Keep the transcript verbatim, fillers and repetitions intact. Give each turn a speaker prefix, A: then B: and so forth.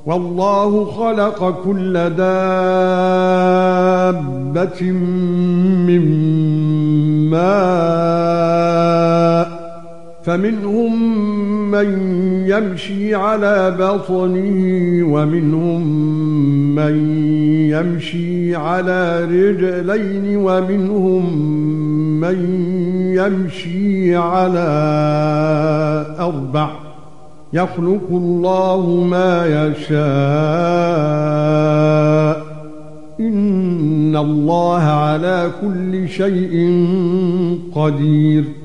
A: والله خلق كل دابة من ماء فمنهم من يمشي على بطنه ومنهم من يمشي على رجلين ومنهم من يمشي على أربع يخلق الله ما يشاء إن الله على كل شيء قدير